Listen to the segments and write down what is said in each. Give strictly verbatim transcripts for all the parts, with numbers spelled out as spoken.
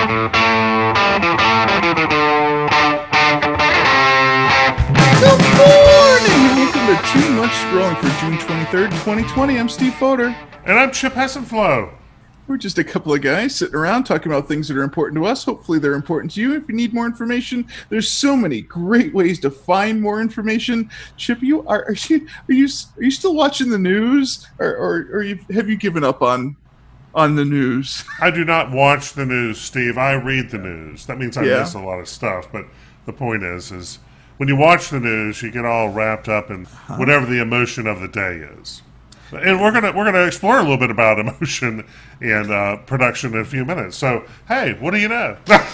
Good morning! Welcome to Too Much Scrolling for June twenty-third, twenty twenty. I'm Steve Foder. And I'm Chip Hessenflow. We're just a couple of guys sitting around talking about things that are important to us. Hopefully they're important to you. If you need more information, there's so many great ways to find more information. Chip, you are are you are you, are you still watching the news, or or, or you, have you given up on on the news? I do not watch the news, Steve. I read the news. That means I Yeah. miss a lot of stuff. But the point is, is when you watch the news, you get all wrapped up in whatever the emotion of the day is. And we're gonna we're gonna explore a little bit about emotion and uh, production in a few minutes. So hey, what do you know?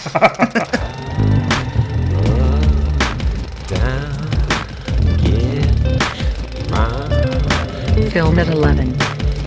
Film at eleven.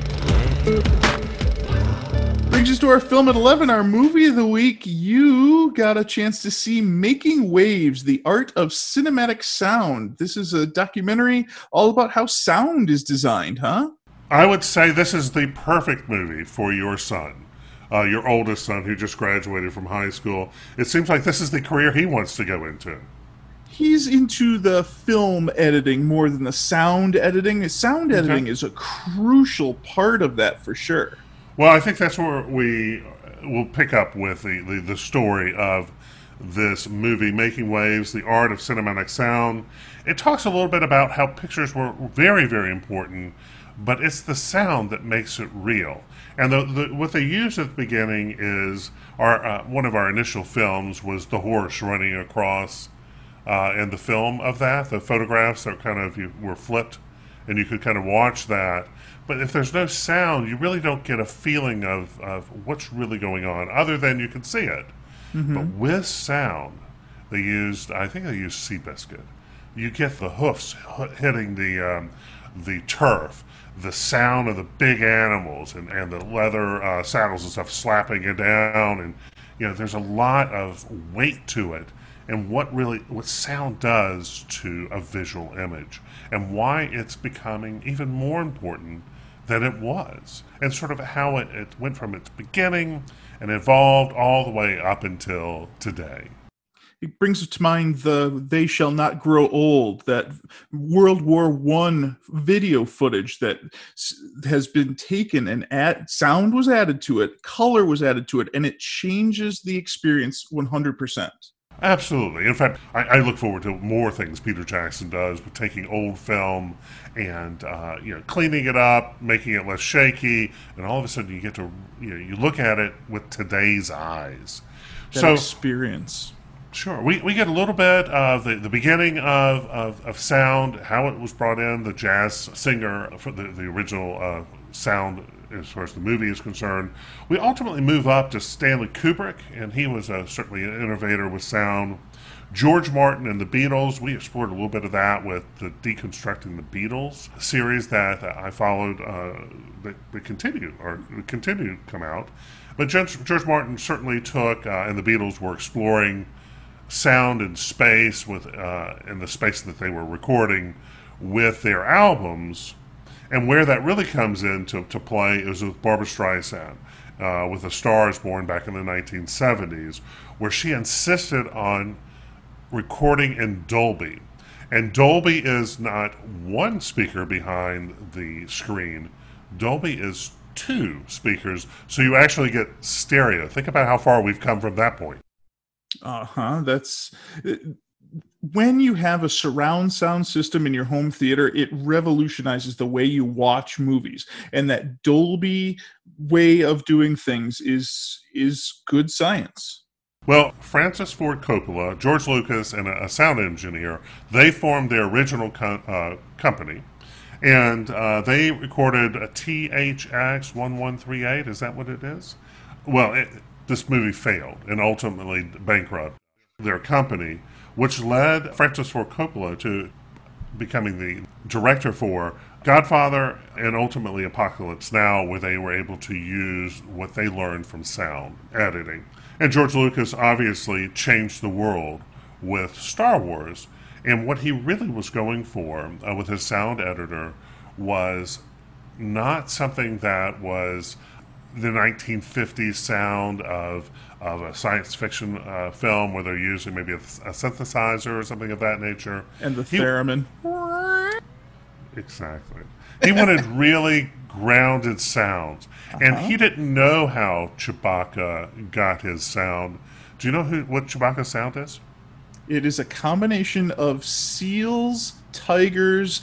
Brings us to our film at eleven, our movie of the week. You got a chance to see Making Waves, the Art of Cinematic Sound. This is a documentary all about how sound is designed, huh? I would say this is the perfect movie for your son, uh, your oldest son who just graduated from high school. It seems like this is the career he wants to go into. He's into the film editing more than the sound editing. Sound editing Okay. is a crucial part of that for sure. Well, I think that's where we will pick up with the, the, the story of this movie, Making Waves, the Art of Cinematic Sound. It talks a little bit about how pictures were very, very important, but it's the sound that makes it real. And the, the, what they used at the beginning is our uh, one of our initial films was the horse running across, uh, and the film of that, the photographs that kind of you were flipped, and you could kind of watch that. But if there's no sound, you really don't get a feeling of, of what's really going on, other than you can see it. Mm-hmm. But with sound, they used, I think they used Seabiscuit. You get the hoofs hitting the um, the turf, the sound of the big animals, and, and the leather uh, saddles and stuff slapping it down, and you know, there's a lot of weight to it, and what really what sound does to a visual image, and why it's becoming even more important than it was, and sort of how it, it went from its beginning and evolved all the way up until today. It brings to mind the "They Shall Not Grow Old," that World War One video footage that s- has been taken and add, sound was added to it, color was added to it, and it changes the experience one hundred percent. Absolutely. In fact, I, I look forward to more things Peter Jackson does with taking old film and uh, you know, cleaning it up, making it less shaky, and all of a sudden you get to you know, you look at it with today's eyes. That so experience. Sure. We we get a little bit of the, the beginning of, of, of sound, how it was brought in, the jazz singer for the, the original uh, sound as far as the movie is concerned. We ultimately move up to Stanley Kubrick, and he was uh, certainly an innovator with sound. George Martin and the Beatles, we explored a little bit of that with the Deconstructing the Beatles series that I followed, uh, that, that continue, or continue to come out. But George, George Martin certainly took, uh, and the Beatles were exploring sound and space with uh, in the space that they were recording with their albums, and where that really comes into to play is with Barbra Streisand uh, with A Star Is Born back in the nineteen seventies, where she insisted on recording in Dolby, and Dolby is not one speaker behind the screen. Dolby is two speakers, so you actually get stereo. Think about how far we've come from that point. Uh-huh. That's when you have a surround sound system in your home theater, it revolutionizes the way you watch movies. And that Dolby way of doing things is is good science. Well, Francis Ford Coppola, George Lucas, and a, a sound engineer, they formed their original co- uh, company, and uh, they recorded a T H X eleven thirty-eight. Is that what it is? Well, it, this movie failed and ultimately bankrupt their company, which led Francis Ford Coppola to becoming the director for Godfather and ultimately Apocalypse Now, where they were able to use what they learned from sound editing. And George Lucas obviously changed the world with Star Wars. And what he really was going for uh, with his sound editor was not something that was the nineteen fifties sound of of a science fiction uh, film where they're using maybe a, a synthesizer or something of that nature. And the He, theremin. exactly. He wanted really grounded sounds, uh-huh. and he didn't know how Chewbacca got his sound. Do you know who what Chewbacca's sound is? It is a combination of seals, tigers,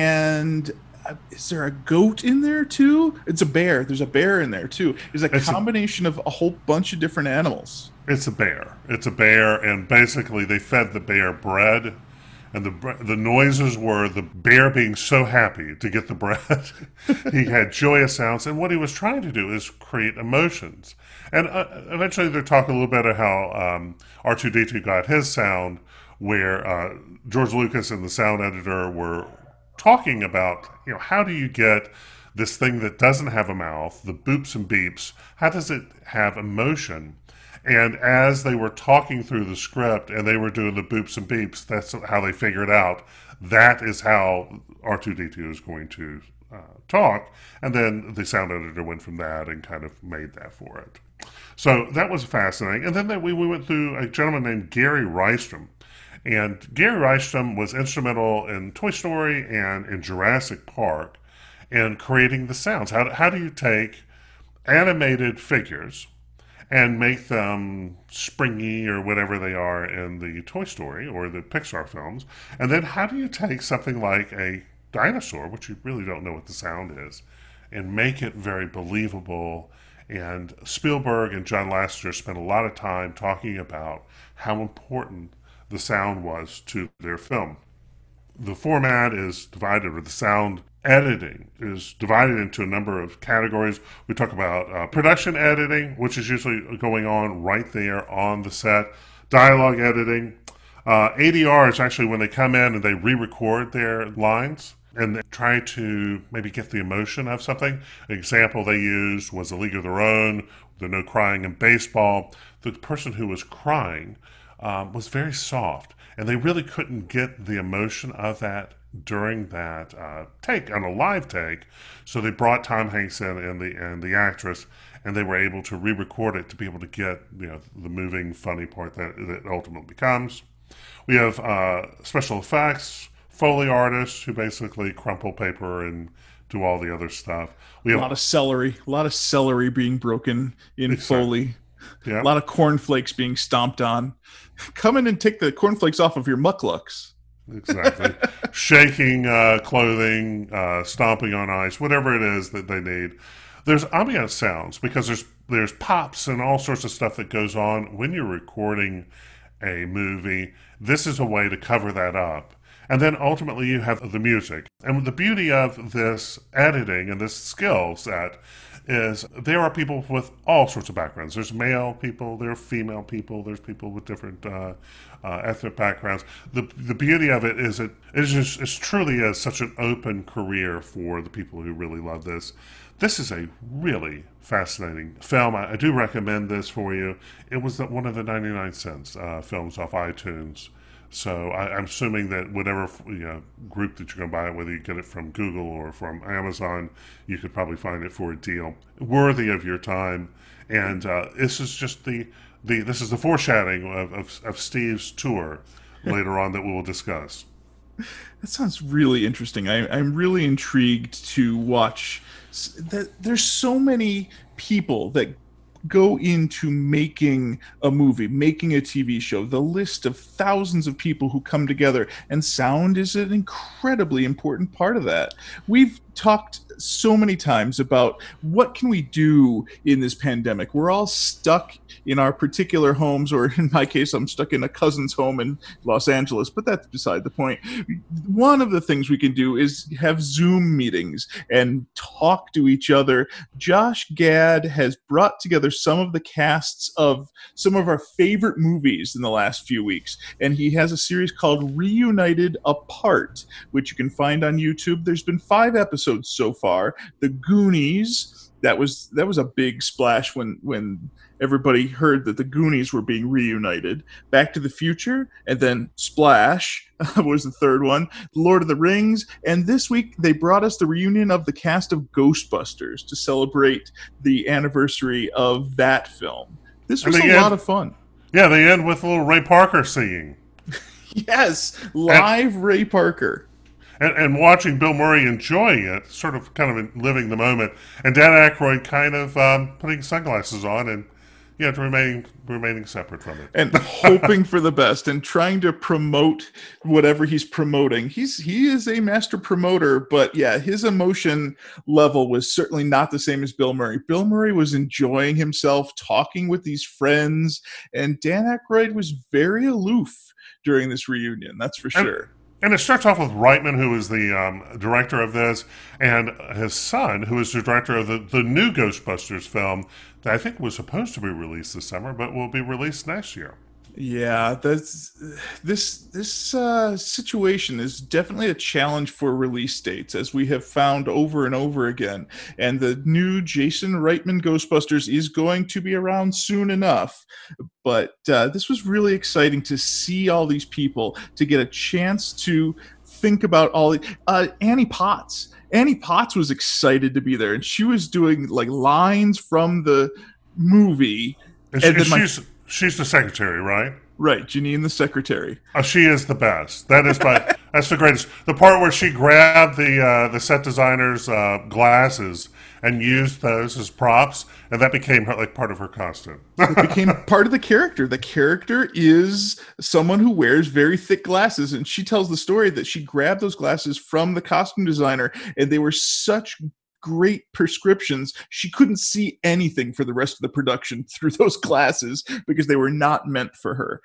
and uh, is there a goat in there too? It's a bear. There's a bear in there too. It's a it's combination a, of a whole bunch of different animals. It's a bear. It's a bear, and basically they fed the bear bread, and the the noises were the bear being so happy to get the bread. He had joyous sounds, and what he was trying to do is create emotions. And uh, eventually they talk a little bit about how um, R two D two got his sound, where uh, George Lucas and the sound editor were talking about, you know, how do you get this thing that doesn't have a mouth, the boops and beeps, how does it have emotion? And as they were talking through the script and they were doing the boops and beeps, that's how they figured out that is how R two D two is going to uh, talk. And then the sound editor went from that and kind of made that for it. So that was fascinating. And then we, we went through a gentleman named Gary Rystrom. And Gary Rystrom was instrumental in Toy Story and in Jurassic Park in creating the sounds. How, how do you take animated figures and make them springy or whatever they are in the Toy Story or the Pixar films? And then how do you take something like a dinosaur, which you really don't know what the sound is, and make it very believable? And Spielberg and John Lasseter spent a lot of time talking about how important the sound was to their film. The format is divided, or the sound editing is divided into a number of categories. We talk about uh, production editing, which is usually going on right there on the set. Dialogue editing. Uh, A D R is actually when they come in and they re-record their lines and they try to maybe get the emotion of something. An example they used was A League of Their Own, the no crying in baseball. The person who was crying um, was very soft, and they really couldn't get the emotion of that during that uh, take, on a live take. So they brought Tom Hanks in and the and the actress, and they were able to re-record it to be able to get, you know, the moving, funny part that it ultimately becomes. We have uh, special effects, Foley artists who basically crumple paper and do all the other stuff. We have a lot of celery, a lot of celery being broken in exactly. Foley. Yeah. A lot of cornflakes being stomped on. Come in and take the cornflakes off of your mucklucks. Exactly. Shaking uh, clothing, uh, stomping on ice, whatever it is that they need. There's ambient sounds because there's there's pops and all sorts of stuff that goes on when you're recording a movie. This is a way to cover that up. And then ultimately you have the music. And the beauty of this editing and this skill set is there are people with all sorts of backgrounds. There's male people, there are female people, there's people with different uh, uh, ethnic backgrounds. The the beauty of it is it is just it truly is such an open career for the people who really love this. This is a really fascinating film. I, I do recommend this for you. It was the, one of the ninety-nine cents uh, films off iTunes. So I, I'm assuming that whatever, you know, group that you're going to buy it, whether you get it from Google or from Amazon, you could probably find it for a deal worthy of your time. And uh, this is just the, the this is the foreshadowing of, of, of Steve's tour later on that we will discuss. That sounds really interesting. I, I'm really intrigued to watch. That there's so many people that go into making a movie, making a T V show, the list of thousands of people who come together, and sound is an incredibly important part of that. We've talked so many times about what can we do in this pandemic. We're all stuck in our particular homes, or in my case, I'm stuck in a cousin's home in Los Angeles, but that's beside the point. One of the things we can do is have Zoom meetings and talk to each other. Josh Gad has brought together some of the casts of some of our favorite movies in the last few weeks, and he has a series called Reunited Apart, which you can find on YouTube. There's been five episodes so far. The Goonies, that was that was a big splash when when everybody heard that the Goonies were being reunited. Back to the Future, and then Splash was the third one. Lord of the Rings, and this week they brought us the reunion of the cast of Ghostbusters to celebrate the anniversary of that film. This was a end, lot of fun. Yeah, they end with a little Ray Parker singing. Yes, live and, Ray Parker. And, and watching Bill Murray enjoying it, sort of kind of living the moment, and Dan Aykroyd kind of um, putting sunglasses on and yeah, remaining remaining separate from it and hoping for the best and trying to promote whatever he's promoting. He's he is a master promoter, but yeah, his emotion level was certainly not the same as Bill Murray. Bill Murray was enjoying himself, talking with these friends, and Dan Aykroyd was very aloof during this reunion. That's for and, sure. And it starts off with Reitman, who is the um, director of this, and his son, who is the director of the, the new Ghostbusters film that I think was supposed to be released this summer, but will be released next year. Yeah, that's this this uh, situation is definitely a challenge for release dates, as we have found over and over again. And the new Jason Reitman Ghostbusters is going to be around soon enough. But uh, this was really exciting to see all these people, to get a chance to think about all the uh, Annie Potts. Annie Potts was excited to be there, and she was doing like lines from the movie. And, and, she, and my, she's she's the secretary, right? Right, Janine the secretary. Oh, she is the best. That is my that's the greatest. The part where she grabbed the uh, the set designer's uh, glasses and used those as props, and that became her, like part of her costume. It became part of the character. The character is someone who wears very thick glasses, and she tells the story that she grabbed those glasses from the costume designer, and they were such great prescriptions. She couldn't see anything for the rest of the production through those glasses because they were not meant for her.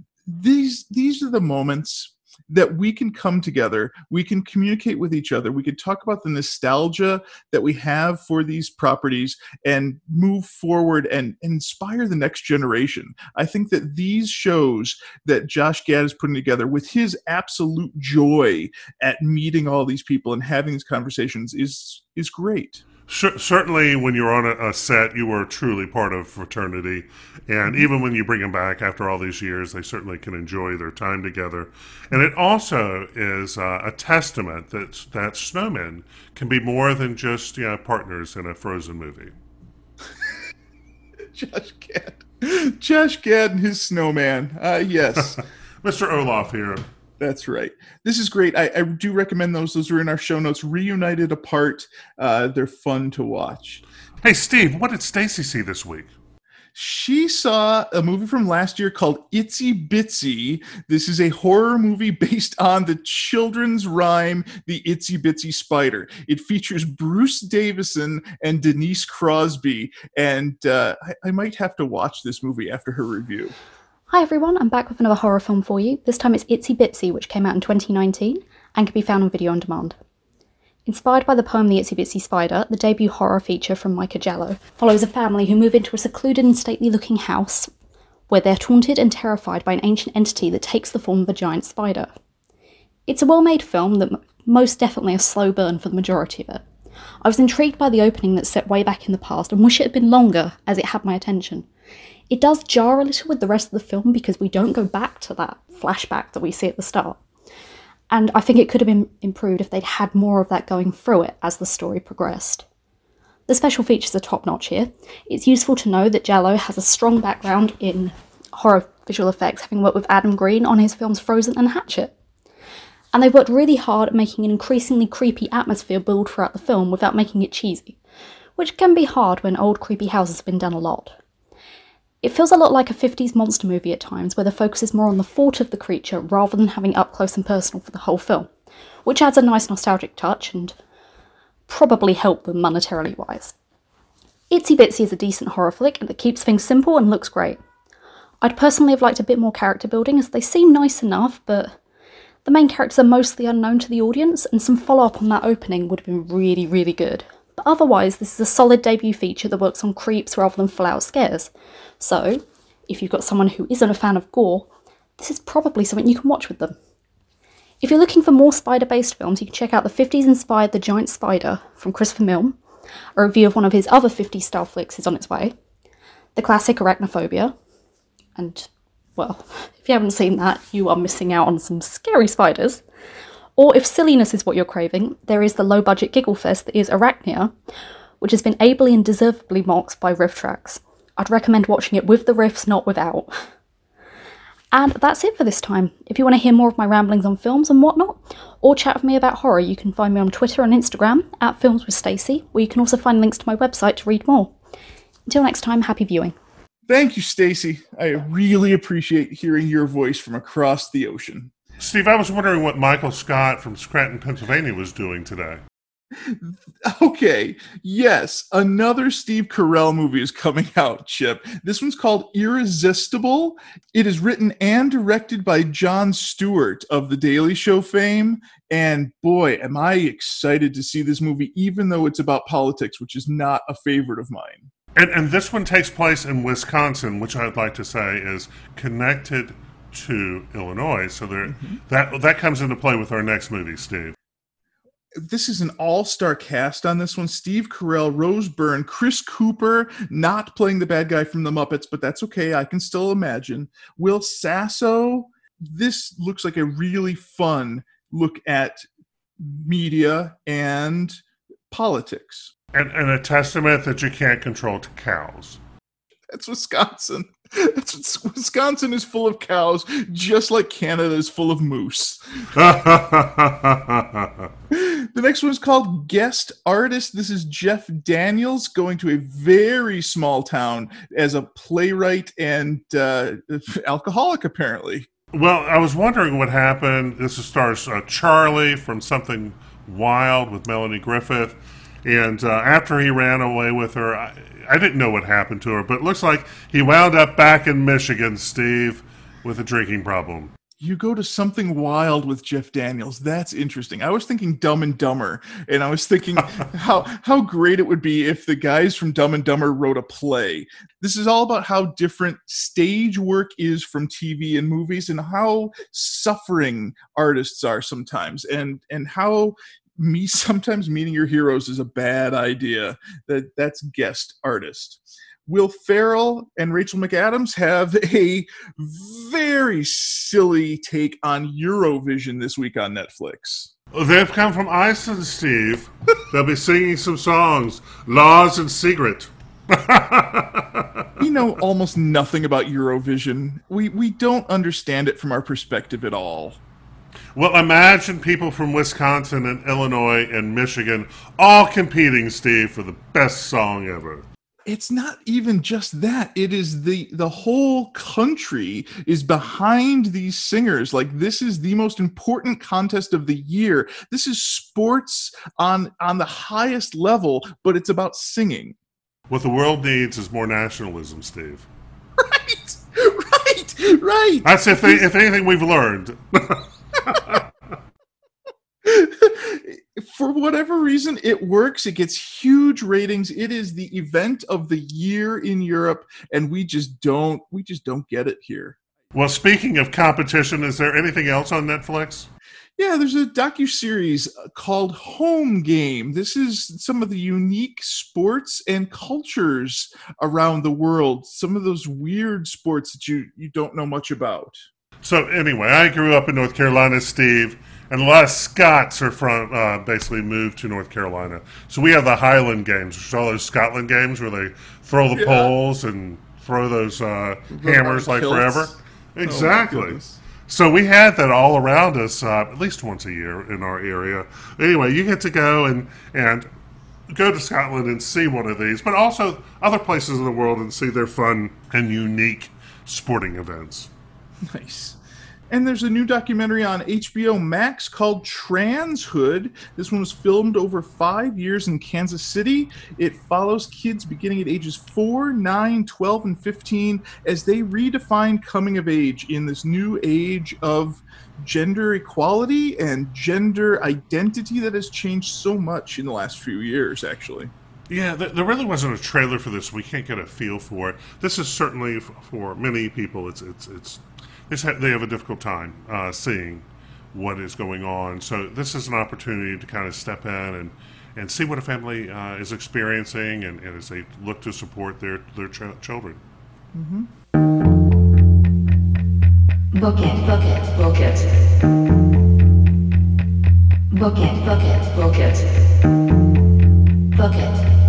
These these are the moments that we can come together, we can communicate with each other, we can talk about the nostalgia that we have for these properties and move forward and inspire the next generation. I think that these shows that Josh Gad is putting together with his absolute joy at meeting all these people and having these conversations is is great. Certainly, when you're on a, a set, you are truly part of fraternity. And even when you bring them back after all these years, they certainly can enjoy their time together. And it also is uh, a testament that, that snowmen can be more than just you know, partners in a Frozen movie. Josh Gad. Josh Gad and his snowman. Uh, yes. Mister Olaf here. That's right. This is great. I, I do recommend those. Those are in our show notes. Reunited Apart. Uh, they're fun to watch. Hey, Steve, what did Stacy see this week? She saw a movie from last year called Itsy Bitsy. This is a horror movie based on the children's rhyme, The Itsy Bitsy Spider. It features Bruce Davison and Denise Crosby. And uh, I, I might have to watch this movie after her review. Hi everyone, I'm back with another horror film for you. This time it's Itsy Bitsy, which came out in twenty nineteen and can be found on video on demand. Inspired by the poem The Itsy Bitsy Spider, the debut horror feature from Micah Jello follows a family who move into a secluded and stately-looking house where they're taunted and terrified by an ancient entity that takes the form of a giant spider. It's a well-made film that m- most definitely a slow burn for the majority of it. I was intrigued by the opening that's set way back in the past and wish it had been longer, as it had my attention. It does jar a little with the rest of the film because we don't go back to that flashback that we see at the start. And I think it could have been improved if they'd had more of that going through it as the story progressed. The special features are top-notch here. It's useful to know that Jello has a strong background in horror visual effects, having worked with Adam Green on his films Frozen and Hatchet. And they've worked really hard at making an increasingly creepy atmosphere build throughout the film without making it cheesy, which can be hard when old creepy houses have been done a lot. It feels a lot like a fifties monster movie at times, where the focus is more on the thought of the creature rather than having up close and personal for the whole film, which adds a nice nostalgic touch and probably helped them monetarily wise. Itsy Bitsy is a decent horror flick that keeps things simple and looks great. I'd personally have liked a bit more character building, as they seem nice enough, but the main characters are mostly unknown to the audience, and some follow-up on that opening would have been really, really good. But otherwise, this is a solid debut feature that works on creeps rather than full-out scares. So, if you've got someone who isn't a fan of gore, this is probably something you can watch with them. If you're looking for more spider-based films, you can check out the fifties-inspired The Giant Spider from Christopher Milne, A review of one of his other fifty-star flicks is on its way. The classic Arachnophobia. And, well, if you haven't seen that, you are missing out on some scary spiders. Or if silliness is what you're craving, there is the low-budget giggle fest that is Arachnia, which has been ably and deservedly mocked by riff tracks. I'd recommend watching it with the riffs, not without. And that's it for this time. If you want to hear more of my ramblings on films and whatnot, or chat with me about horror, you can find me on Twitter and Instagram, at Films with Stacey, where you can also find links to my website to read more. Until next time, happy viewing. Thank you, Stacey. I really appreciate hearing your voice from across the ocean. Steve, I was wondering what Michael Scott from Scranton, Pennsylvania was doing today. Okay, yes, another Steve Carell movie is coming out, Chip. This one's called Irresistible. It is written and directed by Jon Stewart of The Daily Show fame. And boy, am I excited to see this movie, even though it's about politics, which is not a favorite of mine. And, and this one takes place in Wisconsin, which I'd like to say is connected to Illinois. So there, mm-hmm. that that comes into play with our next movie, Steve. This is an all-star cast on this one. Steve Carell, Rose Byrne, Chris Cooper, not playing the bad guy from the Muppets, but that's okay. I can still imagine. Will Sasso. This looks like a really fun look at media and politics. And, and a testament that you can't control to cows. That's Wisconsin. That's, Wisconsin is full of cows, just like Canada is full of moose. The next one is called Guest Artist. This is Jeff Daniels going to a very small town as a playwright and uh, alcoholic, apparently. Well, I was wondering what happened. This stars uh, Charlie from Something Wild with Melanie Griffith. And uh, after he ran away with her, I, I didn't know what happened to her, but it looks like he wound up back in Michigan, Steve, with a drinking problem. You go to Something Wild with Jeff Daniels. That's interesting. I was thinking Dumb and Dumber, and I was thinking how how great it would be if the guys from Dumb and Dumber wrote a play. This is all about how different stage work is from T V and movies, and how suffering artists are sometimes, and and how me sometimes meeting your heroes is a bad idea. That that's Guest Artist. Will Ferrell and Rachel McAdams have a very silly take on Eurovision this week on Netflix. They've come from Iceland, Steve. They'll be singing some songs. Lars and Sigrid. We know almost nothing about Eurovision. We we don't understand it from our perspective at all. Well, imagine people from Wisconsin and Illinois and Michigan all competing, Steve, for the best song ever. It's not even just that. It is the the whole country is behind these singers. Like, this is the most important contest of the year. This is sports on on the highest level, but it's about singing. What the world needs is more nationalism, Steve. Right, right, right. That's if they, if anything we've learned. For whatever reason, it works. It gets huge ratings. It is the event of the year in Europe, and we just don't we just don't get it here. Well, speaking of competition, is there anything else on Netflix? Yeah, there's a docuseries called Home Game. This is some of the unique sports and cultures around the world. Some of those weird sports that you, you don't know much about. So anyway, I grew up in North Carolina, Steve, and a lot of Scots are from uh, basically moved to North Carolina. So we have the Highland Games, which are all those Scotland games where they throw the yeah. poles and throw those uh, hammers like kilts. Forever. Exactly. Oh, so we had that all around us uh, at least once a year in our area. Anyway, you get to go and and go to Scotland and see one of these, but also other places in the world and see their fun and unique sporting events. Nice. And there's a new documentary on H B O Max called Transhood. This one was filmed over five years in Kansas City. It follows kids beginning at ages four, nine, twelve, and fifteen as they redefine coming of age in this new age of gender equality and gender identity that has changed so much in the last few years, actually. Yeah, there really wasn't a trailer for this. We can't get a feel for it. This is certainly, for many people, it's it's it's they have a difficult time uh, seeing what is going on. So this is an opportunity to kind of step in and and see what a family uh, is experiencing, and, and as they look to support their their ch- children. Mm-hmm. Book it, book it, book it. Book it, book it, book it. Book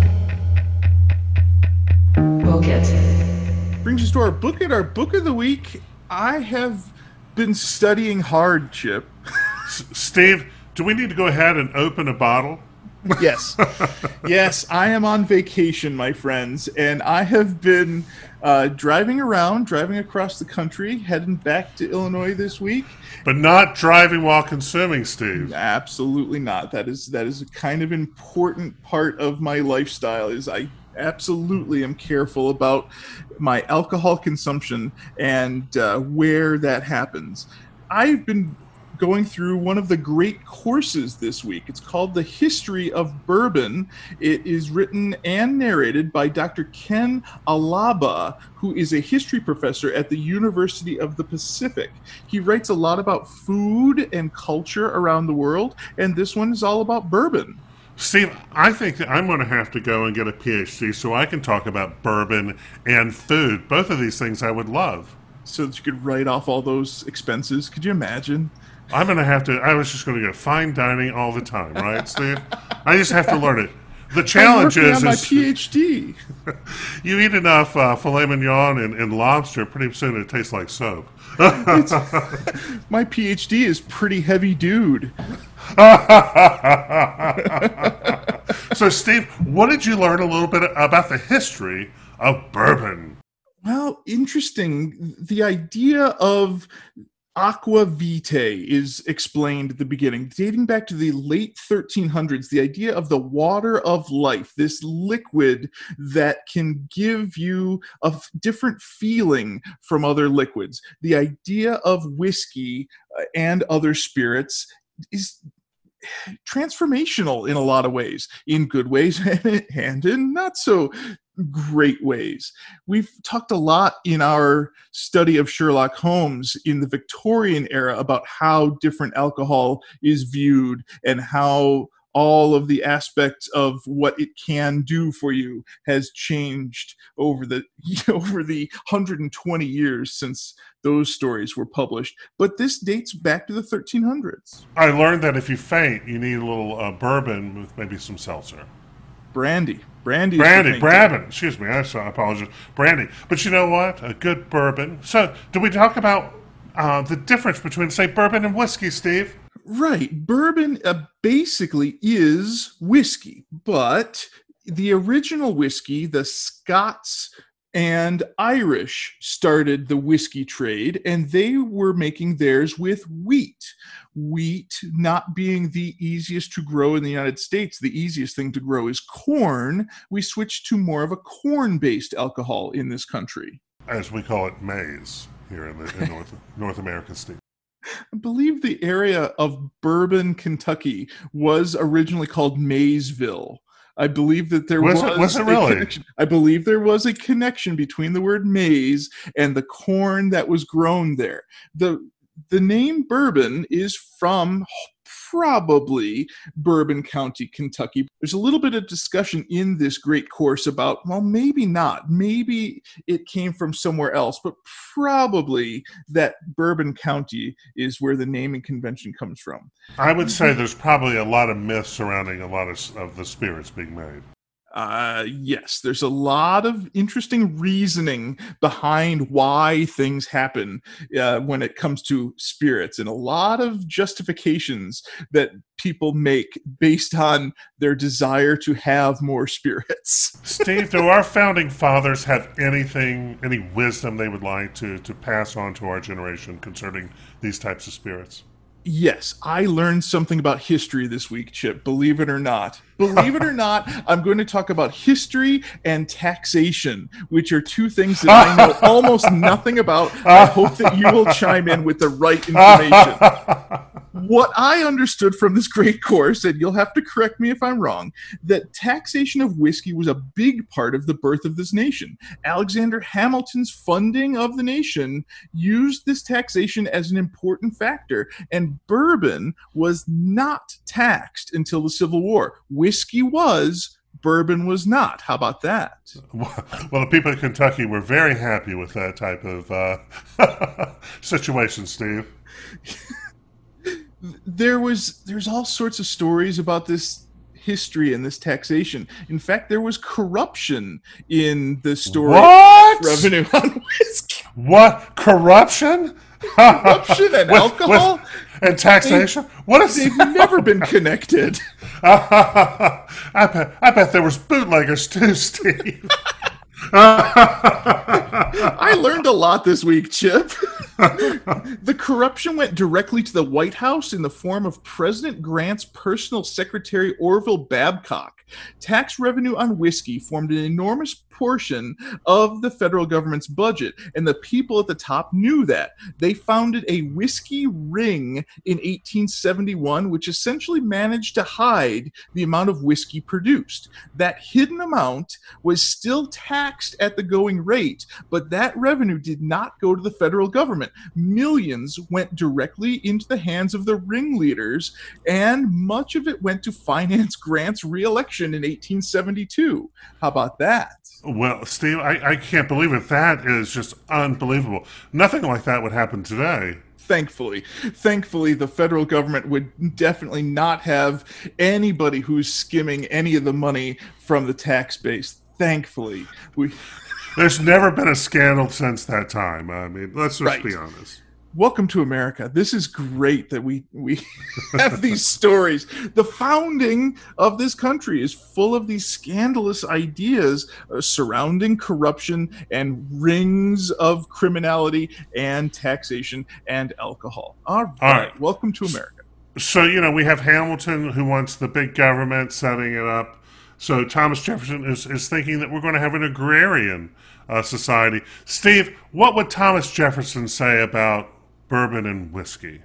it. Book it. Brings us to our book it, our book of the week. I have been studying hard, Chip. S- Steve, do we need to go ahead and open a bottle? Yes. Yes, I am on vacation, my friends, and I have been uh, driving around, driving across the country, heading back to Illinois this week. But not driving while consuming, Steve. Absolutely not. That is that is a kind of important part of my lifestyle. Is I absolutely am careful about my alcohol consumption and uh, where that happens. I've been going through one of the great courses this week. It's called The History of Bourbon. It is written and narrated by Doctor Ken Alaba, who is a history professor at the University of the Pacific. He writes a lot about food and culture around the world, and this one is all about bourbon. Steve, I think that I'm going to have to go and get a P H D so I can talk about bourbon and food. Both of these things I would love. So that you could write off all those expenses. Could you imagine? I'm going to have to, I was just going to go fine dining all the time, right, Steve? I just have to learn it. The challenge I'm is, on my is P H D. You eat enough uh, filet mignon and, and lobster, pretty soon it tastes like soap. My P H D is pretty heavy dude. So, Steve, what did you learn a little bit about the history of bourbon? Well, interesting. The idea of aqua vitae is explained at the beginning, dating back to the late thirteen hundreds. The idea of the water of life, this liquid that can give you a f- different feeling from other liquids. The idea of whiskey uh, and other spirits is transformational in a lot of ways, in good ways and in not so great ways. We've talked a lot in our study of Sherlock Holmes in the Victorian era about how different alcohol is viewed and how all of the aspects of what it can do for you has changed over the over the one hundred twenty years since those stories were published. But this dates back to the thirteen hundreds. I learned that if you faint, you need a little uh, bourbon with maybe some seltzer. Brandy. Brandy. Brandy. Bourbon. Excuse me. I apologize. Brandy. But you know what? A good bourbon. So, do we talk about uh, the difference between, say, bourbon and whiskey, Steve? Right. Bourbon uh, basically is whiskey, but the original whiskey, the Scots and Irish started the whiskey trade, and they were making theirs with wheat. Wheat not being the easiest to grow in the United States, the easiest thing to grow is corn. We switched to more of a corn-based alcohol in this country. As we call it, maize here in, the, in North, North America, Steve. I believe the area of Bourbon, Kentucky was originally called Maysville. I believe that there was, was, it, was it a really? connection. I believe there was a connection between the word maize and the corn that was grown there. The the name Bourbon is from probably Bourbon County, Kentucky. There's a little bit of discussion in this great course about, well, maybe not. Maybe it came from somewhere else, but probably that Bourbon County is where the naming convention comes from. I would say there's probably a lot of myths surrounding a lot of, of the spirits being made. Uh, yes, there's a lot of interesting reasoning behind why things happen uh, when it comes to spirits, and a lot of justifications that people make based on their desire to have more spirits. Steve, do our founding fathers have anything, any wisdom they would like to, to pass on to our generation concerning these types of spirits? Yes, I learned something about history this week, Chip, believe it or not. Believe it or not, I'm going to talk about history and taxation, which are two things that I know almost nothing about. I hope that you will chime in with the right information. what I understood from this great course, and you'll have to correct me if I'm wrong, that taxation of whiskey was a big part of the birth of this nation. Alexander Hamilton's funding of the nation used this taxation as an important factor, and bourbon was not taxed until the Civil War. Whiskey was, bourbon was not. How about that? Well, the people of Kentucky were very happy with that type of uh, situation, Steve. There was there's all sorts of stories about this history and this taxation. In fact, there was corruption in the story what? of revenue on whiskey. What? Corruption? Corruption and with, alcohol? With, and taxation? They, what is they've never been connected. I bet I bet there was bootleggers too, Steve. I learned a lot this week, Chip. The corruption went directly to the White House in the form of President Grant's personal secretary, Orville Babcock. Tax revenue on whiskey formed an enormous portion of the federal government's budget, and the people at the top knew that. They founded a whiskey ring in eighteen seventy-one, which essentially managed to hide the amount of whiskey produced. That hidden amount was still taxed at the going rate, but that revenue did not go to the federal government. Millions went directly into the hands of the ringleaders, and much of it went to finance Grant's re-election in eighteen seventy-two. How about that? Well, Steve, I, I can't believe it. That is just unbelievable. Nothing like that would happen today. Thankfully, thankfully, the federal government would definitely not have anybody who's skimming any of the money from the tax base. Thankfully, we. There's never been a scandal since that time. I mean, let's just right. be honest. Welcome to America. This is great that we we have these stories. The founding of this country is full of these scandalous ideas uh, surrounding corruption and rings of criminality and taxation and alcohol. All right. All right. Welcome to America. So, you know, we have Hamilton who wants the big government setting it up. So Thomas Jefferson is, is thinking that we're going to have an agrarian uh, society. Steve, what would Thomas Jefferson say about bourbon and whiskey?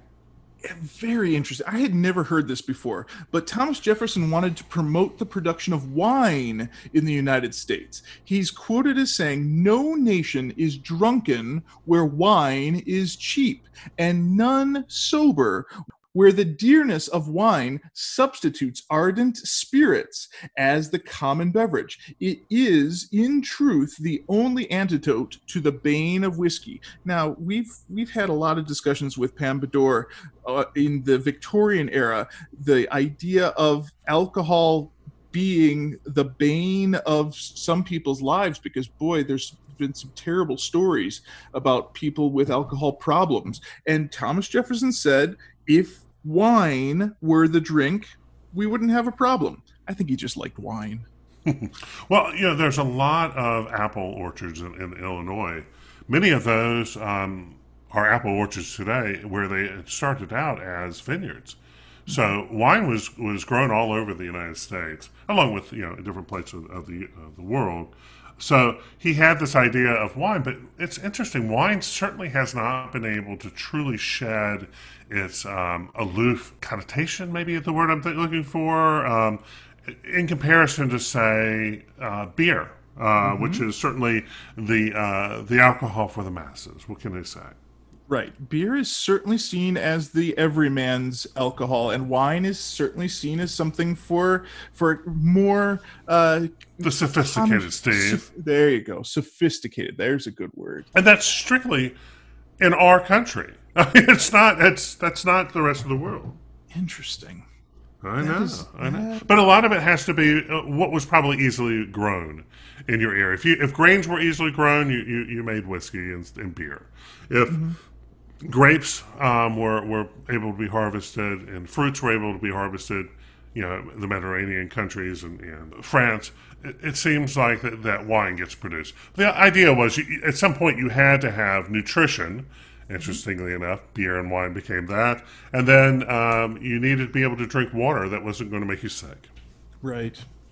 Very interesting. I had never heard this before, but Thomas Jefferson wanted to promote the production of wine in the United States. He's quoted as saying, "No nation is drunken where wine is cheap, and none sober where the dearness of wine substitutes ardent spirits as the common beverage. It is, in truth, the only antidote to the bane of whiskey." Now, we've we've had a lot of discussions with Pam Bedore uh, in the Victorian era, the idea of alcohol being the bane of some people's lives, because, boy, there's been some terrible stories about people with alcohol problems. And Thomas Jefferson said, if wine were the drink, we wouldn't have a problem. I think he just liked wine. Well, you know, there's a lot of apple orchards in, in Illinois. Many of those um, are apple orchards today where they started out as vineyards. So wine was, was grown all over the United States, along with, you know, different places of, of the of the world. So he had this idea of wine, but it's interesting. Wine certainly has not been able to truly shed its um, aloof connotation, maybe is the word I'm th- looking for, um, in comparison to, say, uh, beer, uh, mm-hmm. which is certainly the uh, the alcohol for the masses. What can I say? Right. Beer is certainly seen as the everyman's alcohol, and wine is certainly seen as something for for more uh, the sophisticated, common, Steve. So, there you go. Sophisticated. There's a good word. And that's strictly in our country. I mean, it's not. It's that's not the rest of the world. Interesting. I know. Is, I know. But a lot of it has to be uh, what was probably easily grown in your area. If you if grains were easily grown, you you, you made whiskey and, and beer. If mm-hmm. grapes um, were, were able to be harvested and fruits were able to be harvested, you know, the Mediterranean countries and, and France, it, it seems like that, that wine gets produced. The idea was you, at some point you had to have nutrition. Interestingly enough, beer and wine became that. And then um, you needed to be able to drink water that wasn't going to make you sick. Right.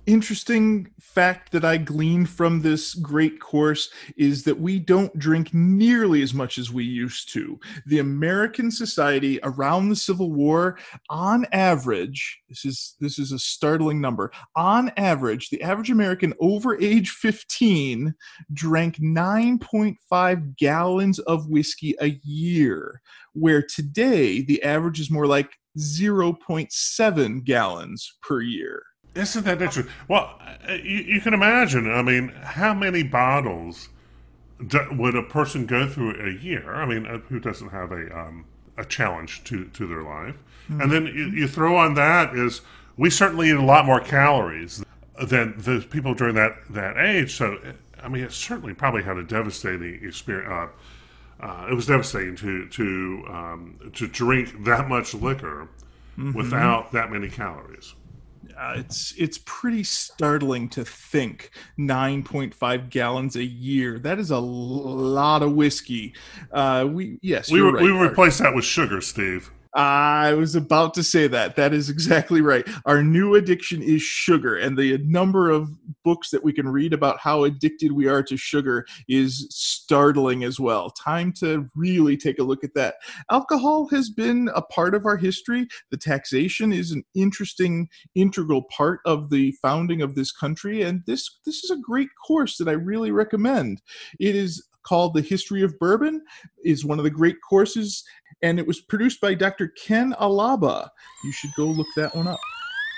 interesting fact that I gleaned from this great course is that we don't drink nearly as much as we used to. The American society around the Civil War, on average, this is this is a startling number. On average, the average American over age fifteen drank nine point five gallons of whiskey a year, where today the average is more like zero point seven gallons per year. Isn't that interesting? Well, you, you can imagine. I mean, how many bottles do, would a person go through a year? I mean, uh, who doesn't have a um, a challenge to, to their life? Mm-hmm. And then you, you throw on that is we certainly eat a lot more calories than the people during that, that age. So, I mean, it certainly probably had a devastating experience. Uh, uh, it was devastating to to um, to drink that much liquor mm-hmm. without that many calories. Uh, it's it's pretty startling to think nine point five gallons a year. That is a lot of whiskey. Uh, we yes, we you're re- right. we replace that with sugar, Steve. I was about to say that. That is exactly right. Our new addiction is sugar, and the number of books that we can read about how addicted we are to sugar is startling as well. Time to really take a look at that. Alcohol has been a part of our history. The taxation is an interesting, integral part of the founding of this country, and this this is a great course that I really recommend. It is called The History of Bourbon. Is one of the great courses, and it was produced by Doctor Ken Alaba. You should go look that one up.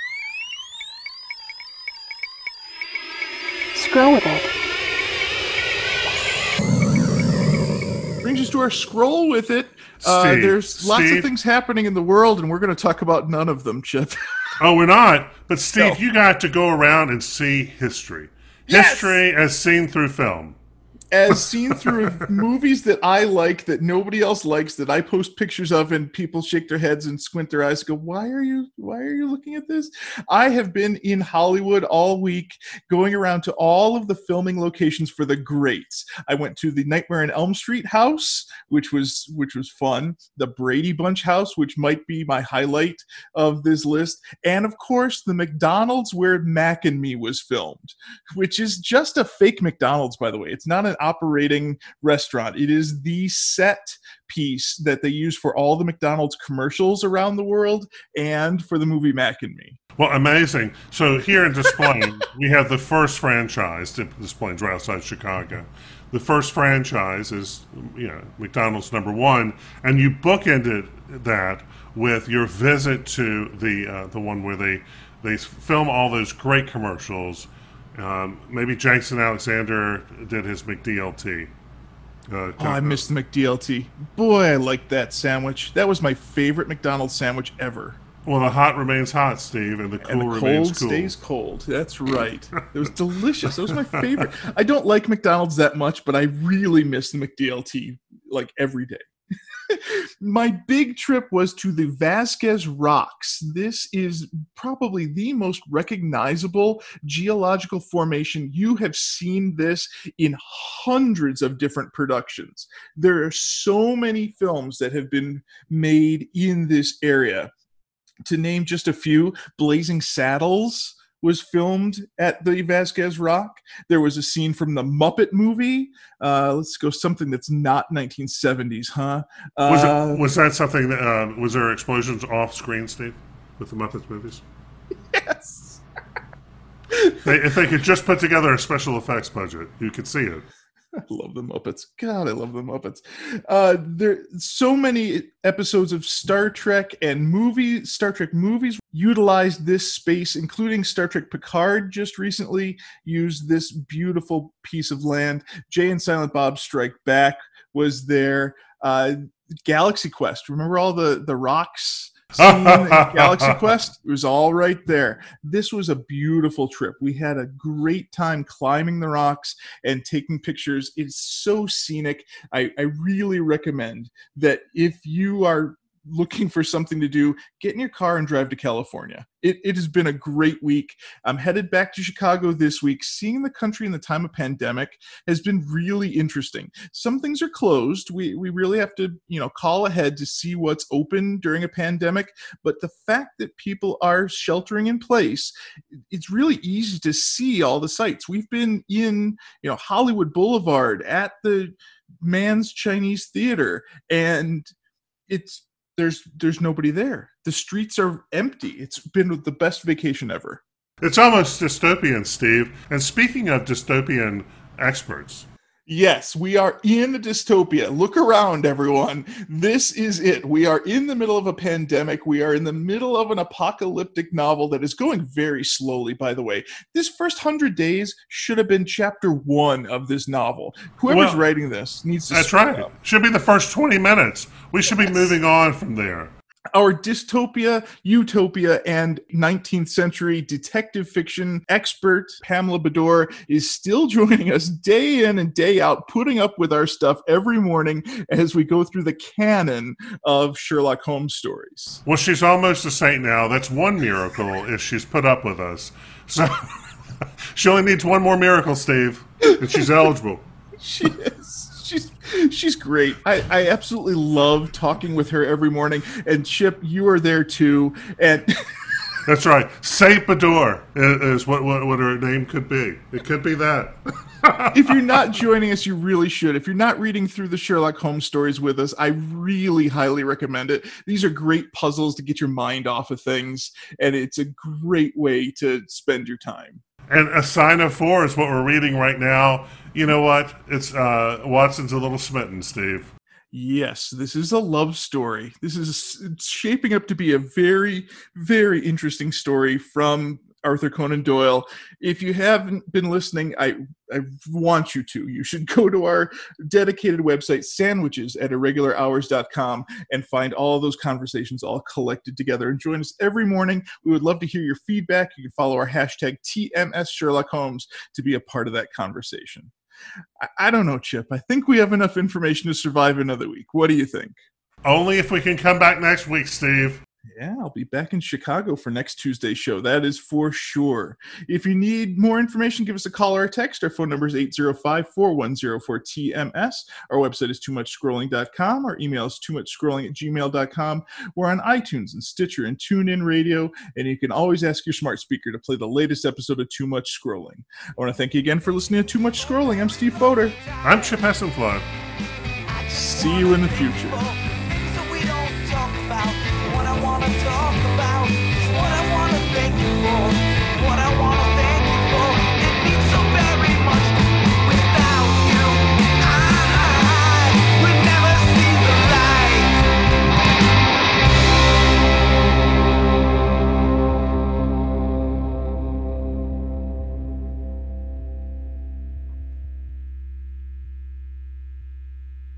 Scroll with it. Brings us to our scroll with it. Uh, Steve, there's lots Steve. of things happening in the world, and we're going to talk about none of them, Chip. Oh, we're not. But Steve, No. you got to go around and see history. Yes! History as seen through film. As seen through movies that I like, that nobody else likes, that I post pictures of, and people shake their heads and squint their eyes and go, why are you why are you looking at this? I have been in Hollywood all week, going around to all of the filming locations for the greats. I went to the Nightmare on Elm Street house, which was which was fun, the Brady Bunch house, which might be my highlight of this list, and of course the McDonald's where Mac and Me was filmed, which is just a fake McDonald's, by the way. It's not an operating restaurant. It is the set piece that they use for all the McDonald's commercials around the world and for the movie Mac and Me. Well, amazing. So here in Des Plaines, we have the first franchise, Des Plaines, right outside Chicago. The first franchise is, you know, McDonald's number one, and you bookended that with your visit to the uh, the one where they they film all those great commercials. Um, maybe Jackson Alexander did his McDLT. Uh, Oh, I missed the McDLT. Boy, I liked that sandwich. That was my favorite McDonald's sandwich ever. Well, the hot remains hot, Steve, and the cool And the remains cold cool. stays cold. That's right. It was delicious. That was my favorite. I don't like McDonald's that much, but I really miss the McDLT like every day. My big trip was to the Vasquez Rocks. This is probably the most recognizable geological formation. You have seen this in hundreds of different productions. There are so many films that have been made in this area. To name just a few, Blazing Saddles was filmed at the Vasquez Rock. There was a scene from the Muppet movie. Uh, let's go something that's not nineteen seventies, huh? Uh, Was, it, was that something that, uh, was there explosions off screen, Steve, with the Muppets movies? Yes. They, if they could just put together a special effects budget, you could see it. I love the Muppets. God, I love the Muppets. Uh, there so many episodes of Star Trek and movie Star Trek movies utilized this space, including Star Trek Picard just recently used this beautiful piece of land. Jay and Silent Bob Strike Back was there. Uh, Galaxy Quest. Remember all the, the rocks scene in Galaxy Quest? It was all right there. This was a beautiful trip. We had a great time climbing the rocks and taking pictures. It's so scenic. I, I really recommend that if you are looking for something to do, get in your car and drive to California. It, it has been a great week. I'm headed back to Chicago this week. Seeing the country in the time of pandemic has been really interesting. Some things are closed. We we really have to, you know, call ahead to see what's open during a pandemic. But the fact that people are sheltering in place, it's really easy to see all the sites. We've been in, you know, Hollywood Boulevard at the Mann's Chinese Theater, and it's there's there's nobody there. The streets are empty. It's been the best vacation ever. It's almost dystopian, Steve. And speaking of dystopian experts, yes, we are in a dystopia. Look around, everyone. This is it. We are in the middle of a pandemic. We are in the middle of an apocalyptic novel that is going very slowly, by the way. This first hundred days should have been chapter one of this novel. Whoever's well, writing this needs to That's right. up. Should be the first twenty minutes. We should yes. be moving on from there. Our dystopia, utopia, and nineteenth century detective fiction expert, Pamela Bedore, is still joining us day in and day out, putting up with our stuff every morning as we go through the canon of Sherlock Holmes stories. Well, she's almost a saint now. That's one miracle if she's put up with us. So she only needs one more miracle, Steve, and she's eligible. She is. She's she's great. I, I absolutely love talking with her every morning. And Chip, you are there too. And that's right. Saint Bedore is what, what what her name could be. It could be that. If you're not joining us, you really should. If you're not reading through the Sherlock Holmes stories with us, I really highly recommend it. These are great puzzles to get your mind off of things, and it's a great way to spend your time. And A Sign of Four is what we're reading right now. You know what? It's uh, Watson's a little smitten, Steve. Yes, this is a love story. This is it's shaping up to be a very, very interesting story from Arthur Conan Doyle. If you haven't been listening, I I want you to. You should go to our dedicated website, sandwiches at irregular hours dot com, and find all of those conversations all collected together. And join us every morning. We would love to hear your feedback. You can follow our hashtag T M S Sherlock Holmes to be a part of that conversation. I, I don't know, Chip. I think we have enough information to survive another week. What do you think? Only if we can come back next week, Steve. Yeah, I'll be back in Chicago for next Tuesday's show. That is for sure. If you need more information, give us a call or a text. Our phone number is eight zero five, four one zero four, T M S. Our website is too much scrolling dot com. Our email is too much scrolling at gmail dot com. We're on iTunes and Stitcher and TuneIn Radio, and you can always ask your smart speaker to play the latest episode of Too Much Scrolling. I want to thank you again for listening to Too Much Scrolling. I'm Steve Fodor. I'm Chip Hessenflood. See you in the future. What I wanna talk about is what I wanna thank you for, what I wanna